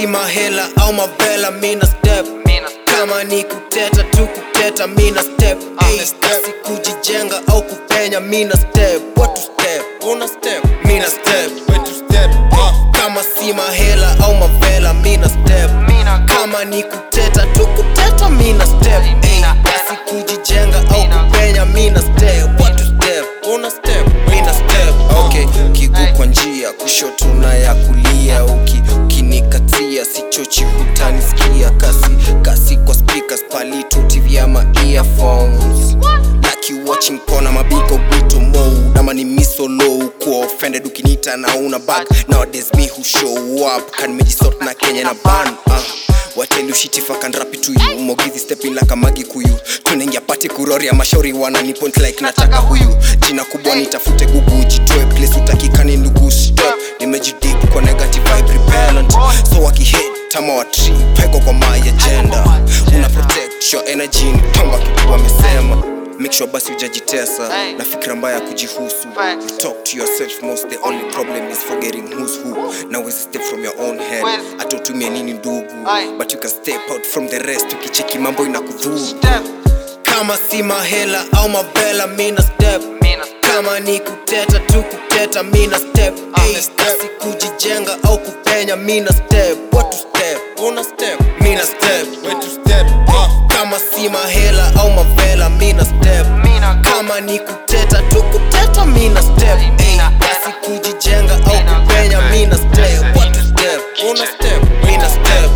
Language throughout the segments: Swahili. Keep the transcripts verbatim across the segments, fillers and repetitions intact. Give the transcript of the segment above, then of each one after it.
si mahela au mavela mina step. Kama ni kuteta tu kuteta mina step. Si kujijenga au kupenya mina step. What to step? Una step? Mina step. Where to step? Kama si mahela au mavela mina step. Kama ni kuteta tu kuteta mina step. Si kujijenga au kupenya mina step. What to step? Una step? Mina step. Okay, kiguu kwa njia kushoto na ya kulia. Uki ukinikatia sichochi hutanisikia. Kasi kasi kwa speakers palito T V ama earphones. Like you watching porn ama biko bito mode. Ama ni mi solo kwa offended ukinita na una bag. Nowadays me who show up can mejisort na Kenya na ban. uh. Wateli ushitifa can rap it to you. Mogithi stepping like a magi kuyu. Tunengia party kurori ya mashauri wana ni point like nataka huyu. Jina kubwa nitafute gugu jitoe place utakikani ndugu step. Nimejidip kwa negative vibe repellent. So wakihate tama wa tree peko kwa my agenda. Una protect your energy ni pamba kipu wamesema. Make sure basi ujajitesa na fikra mbaya kujihusu. You talk to yourself most, the only problem is forgetting who's who. Now is a step from your own head. Atotumia nini ndugu, but you can step out from the rest. Ukicheki mambo inakudhuru. Kama si mahela au mavela mina step. Kama ni kuteta tu kuteta mina step. Si kujijenga au kupenya mina step. What to step? Una step? Mina step. Where to step? Kama si mahela au mavela mina step. Kama ni kuteta tu kuteta mina step. Si kujijenga au kupenya mina step. What to step? Una step? Mina step.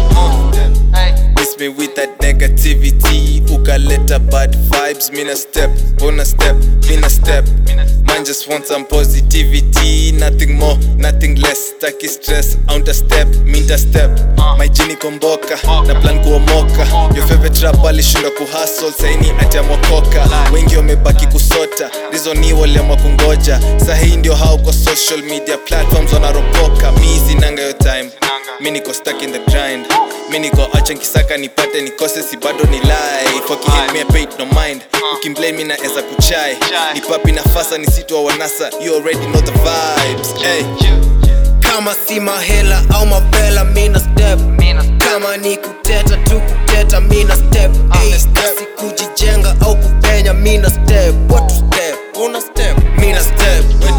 Miss me with that negativity. Ukaleta bad vibes. Mina step, una step, mina step. Man just want some positivity. Nothing more, nothing less. Taki stress, out a step, minta step. My jini komboka, na plan kuomoka. Your favorite rap alishinda kuhustle. Saini ati amokoka. Wengi wamebaki kusota. Reason ni wale kungoja. Sahi ndio hao kwa social media platforms wanaropoka. Mi sinanga yo time. Mi niko stuck in the grind. Mi niko acha nkisaka nipate nikose si bado ni life. Waki hit me a pay no mind. Ukimblame mi na eza kuchai. Ni papi nafasa ni situ wa wanasa. You already know the vibes. Hey. Kama si mahela au mavela mina step. Kama ni kuteta tu kuteta mina step. Si kujijenga au kupenya mina step. What to step? Una step? Mina step.